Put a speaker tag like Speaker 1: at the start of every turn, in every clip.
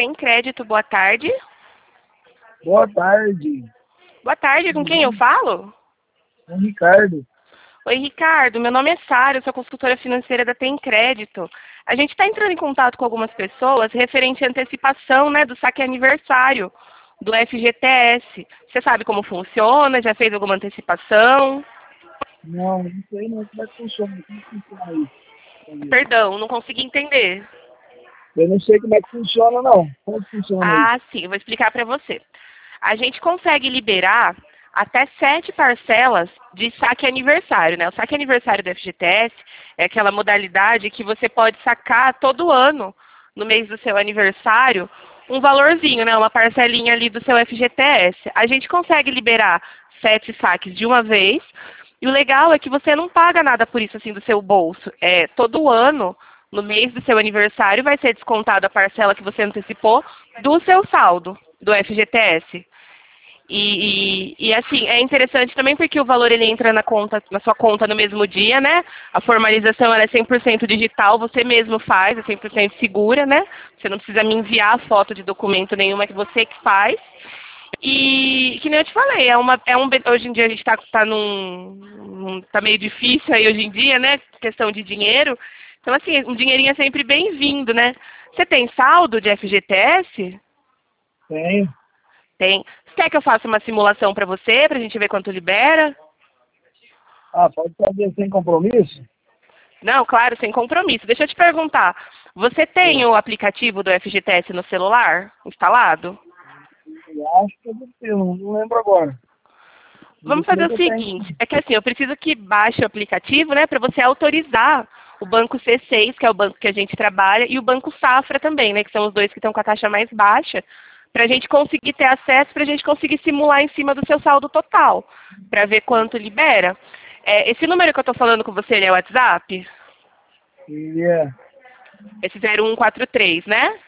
Speaker 1: Tem Crédito, boa tarde.
Speaker 2: Boa tarde,
Speaker 1: Boa tarde, com quem eu falo?
Speaker 2: o Ricardo.
Speaker 1: Oi, Ricardo, meu nome é Sara, eu sou consultora financeira da Tem Crédito. A gente está entrando em contato com algumas pessoas referente à antecipação, né, do saque aniversário do FGTS. Você sabe como funciona? Já fez alguma antecipação?
Speaker 2: Não sei não como é que funciona. Como que funciona isso?
Speaker 1: Perdão, não consegui entender.
Speaker 2: Eu não sei como é que funciona, não. Como que funciona isso?
Speaker 1: Ah, sim, eu vou explicar para você. A gente consegue liberar até 7 parcelas de saque aniversário, né? O saque aniversário do FGTS é aquela modalidade que você pode sacar todo ano, no mês do seu aniversário, um valorzinho, né? Uma parcelinha ali do seu FGTS. A gente consegue liberar 7 saques de uma vez. E o legal é que você não paga nada por isso, assim, do seu bolso. É, todo ano, no mês do seu aniversário, vai ser descontada a parcela que você antecipou do seu saldo do FGTS. Assim, é interessante também porque o valor ele entra na sua conta no mesmo dia, né? A formalização ela é 100% digital, você mesmo faz, é 100% segura, né? Você não precisa me enviar a foto de documento nenhuma, é que você que faz. E que nem eu te falei, hoje em dia a gente tá meio difícil aí hoje em dia, né? Questão de dinheiro. Então, assim, um dinheirinho é sempre bem-vindo, né? Você tem saldo de FGTS?
Speaker 2: Tenho.
Speaker 1: Tem. Você quer que eu faça uma simulação para você, para a gente ver quanto libera?
Speaker 2: Ah, pode fazer sem compromisso?
Speaker 1: Não, claro, sem compromisso. Deixa eu te perguntar. Você tem
Speaker 2: É.
Speaker 1: o aplicativo do FGTS no celular instalado?
Speaker 2: Eu acho que eu devo ter, não lembro agora.
Speaker 1: Vamos
Speaker 2: Isso
Speaker 1: fazer
Speaker 2: mesmo
Speaker 1: o
Speaker 2: que eu tenho.
Speaker 1: seguinte, é que assim, eu preciso que baixe o aplicativo, né, para você autorizar o Banco C6, que é o banco que a gente trabalha, e o Banco Safra também, né, que são os dois que estão com a taxa mais baixa, para a gente conseguir ter acesso, para a gente conseguir simular em cima do seu saldo total, para ver quanto libera. É, esse número que eu estou falando com você, ele é o WhatsApp?
Speaker 2: E é.
Speaker 1: Esse 0143, né?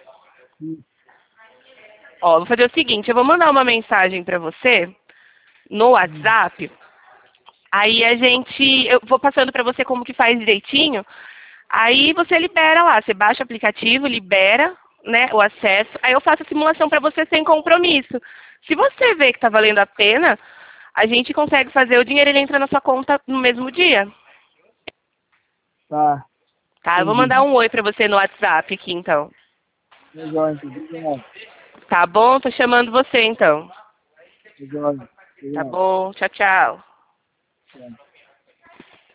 Speaker 1: Ó, vou fazer o seguinte, eu vou mandar uma mensagem para você no WhatsApp. Aí eu vou passando para você como que faz direitinho. Aí você libera lá, você baixa o aplicativo, libera, né, o acesso. Aí eu faço a simulação para você sem compromisso. Se você vê que está valendo a pena, a gente consegue fazer o dinheiro, ele entra na sua conta no mesmo dia.
Speaker 2: Tá,
Speaker 1: Tá? Eu vou
Speaker 2: entendi.
Speaker 1: mandar um oi para você no WhatsApp aqui, então.
Speaker 2: Legal, então. Obrigado.
Speaker 1: Tá bom? Tô chamando você, então.
Speaker 2: Legal.
Speaker 1: Tá
Speaker 2: Obrigado.
Speaker 1: bom? Tchau, tchau.
Speaker 2: Tchau.